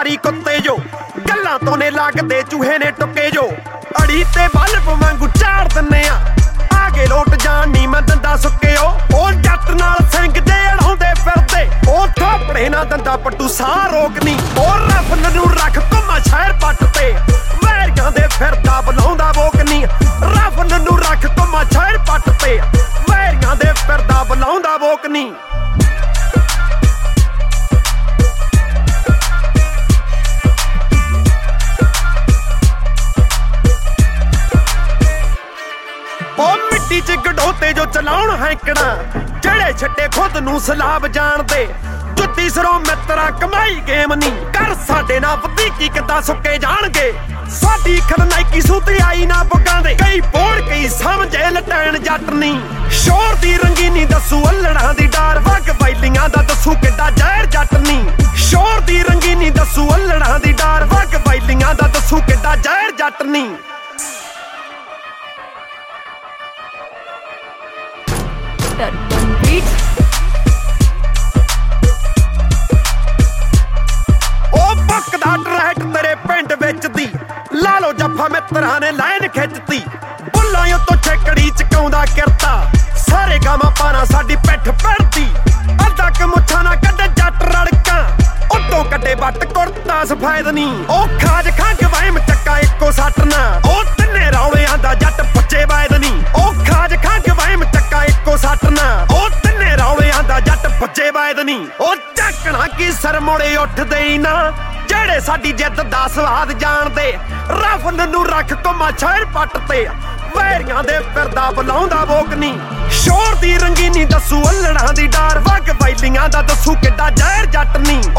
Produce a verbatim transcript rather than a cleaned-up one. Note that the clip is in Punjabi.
ਯਾਰੀ ਕੁੱਤੇ ਜੋ ਗੱਲਾਂ ਤੋਂ ਨੇ ਲੱਗਦੇ ਚੂਹੇ ਨੇ ਟੁੱਕੇ ਜੋ ਅੜੀ ਤੇ ਬਲਬ ਵਾਂਗੂ ਚਾੜ ਦਿੰਨੇ ਆ ਆਗੇ ਲੋਟ ਜਾਣ ਨੀ ਮੈਂ ਦੰਦਾ ਸੁੱਕਿਓ ਉਹ ਜੱਟ ਨਾਲ ਸਿੰਘ ਜੇ ਅੜਾਉਂਦੇ ਫਿਰਦੇ ਉਹ ਥਾਪੜੇ ਨਾ ਦੰਦਾ ਪੱਟੂ ਸਾਹ ਰੋਕਨੀ ਉਹ ਰਫਲ ਨੂੰ ਰੱਖ ਘੁੰਮਾ ਸ਼ਹਿਰ ਪੱਟ ਤੇ ਵੈਰੀਆਂ ਦੇ ਫਿਰਦਾ ਬੁਲਾਉਂਦਾ ਵੋਕਨੀ ਰਫਲ ਨੂੰ ਰੱਖ ਘੁੰਮਾ ਸ਼ਹਿਰ ਪੱਟ ਤੇ ਵੈਰੀਆਂ ਦੇ ਫਿਰਦਾ ਬੁਲਾਉਂਦਾ ਵੋਕਨੀ ਚ ਗਡੋਤੇ ਜੋ ਚਲਾਉਣ ਹੈਂਕੜਾ ਜਿਹੜੇ ਛੱਡੇ ਖੁਦ ਨੂੰ ਸਲਾਬ ਜਾਣਦੇ ਜੁੱਤੀ ਸਰੋਂ ਮਿੱਤਰਾ ਕਮਾਈ ਗੇਮ ਨੀ ਕਰ ਸਾਡੇ ਨਾਲ ਵਧੀਕੀ ਕਿੱਦਾਂ ਸੁੱਕੇ ਜਾਣਗੇ ਸਾਡੀ ਖਰਨਾਈਕੀ ਸੂਤੀ ਆਈ ਨਾ ਬੁੱਗਾਂ ਦੇ ਕਈ ਬੋੜ ਕਈ ਸਮਝੇ ਲਟੈਣ ਜੱਟ ਨੀ ਸ਼ੋਰ ਦੀ ਰੰਗੀਨੀ ਦੱਸੂ ਅਲੜਾਂ ਦੀ ਡਾਰ ਵਗ ਬੈਲੀਆਂ ਦਾ ਦੱਸੂ ਕਿੱਡਾ ਜ਼ਹਿਰ ਜੱਟ ਨੀ ਸ਼ੋਰ ਦੀ ਰੰਗੀਨੀ ਦੱਸੂ ਅਲੜਾਂ ਦੀ ਡਾਰ ਵਗ ਬੈਲੀਆਂ ਦਾ ਦੱਸੂ ਕਿੱਡਾ ਜ਼ਹਿਰ ਜੱਟ ਨੀ ਉਹ ਬੱਕਦਾ ਟਰੈਟ ਤੇਰੇ ਪਿੰਡ ਵਿੱਚ ਦੀ ਲਾ ਲੋ ਜੱਫਾ ਮਿੱਤਰਾਂ ਨੇ ਲਾਈਨ ਖਿੱਚਤੀ ਬੁੱਲਾਂ ਉੱਤੋਂ ਛੇਕੜੀ ਚਕਾਉਂਦਾ ਕਿਰਤਾ ਸਾਰੇ ਗਾਵਾਂ ਪਾਣਾ ਸਾਡੀ ਪਿੱਠ ਪੜਦੀ ਅੱਧਾ ਕ ਮੁੱਛਾਂ ਨਾ ਕੱਢੇ ਜੱਟ ਰੜਕਾਂ ਉੱਤੋਂ ਕੱਢੇ ਵੱਟ ਕੁੜਤਾ ਸਫੈਦ ਨੀ ਉਹ ਖਾਜ ਖੰਗ ਵਹਿਮ ਚੱਕਾ ਇੱਕੋ ਸੱਟ ਨਾ ਉਹ ਤਿੰਨੇ ਰੌਲਿਆਂ ਦਾ ਜੱਟ ਪੁੱਛੇ ਵੈਦ ਨੀ ਉਹ ਖਾਜ ਖੰਗ ਵਹਿਮ ਚੱਕਾ ਇੱਕੋ ਸੱਟ ਨਾ ਉਹ ਤਿੰਨੇ ਰੌਲਿਆਂ ਦਾ ਜੱਟ ਪੁੱਛੇ ਵੈਦ ਨੀ ਉਹ ਝਾਕਣਾ ਕੀ ਸਰ ਮੁੜੇ ਉੱਠਦੇ ਹੀ ਨਾ ਜਿਹੜੇ ਸਾਡੀ ਜਿੱਤ ਦਾ ਸਵਾਦ ਜਾਣਦੇ ਰਫਲ ਨੂੰ ਰੱਖ ਘੁੰਮਾ ਸ਼ਹਿਰ ਪੱਟ ਤੇ ਵੈਰੀਆਂ ਦੇ ਫਿਰਦਾ ਬੁਲਾਉਂਦਾ ਵੋਕਨੀ ਸ਼ੋਰ ਦੀ ਰੰਗੀਨੀ ਦੱਸੂ ਅਲੜਾਂ ਦੀ ਡਾਰ ਵਗ ਬੈਲੀਆਂ ਦਾ ਦੱਸੂ ਕਿੱਡਾ ਜ਼ਹਿਰ ਜੱਟ ਨੀ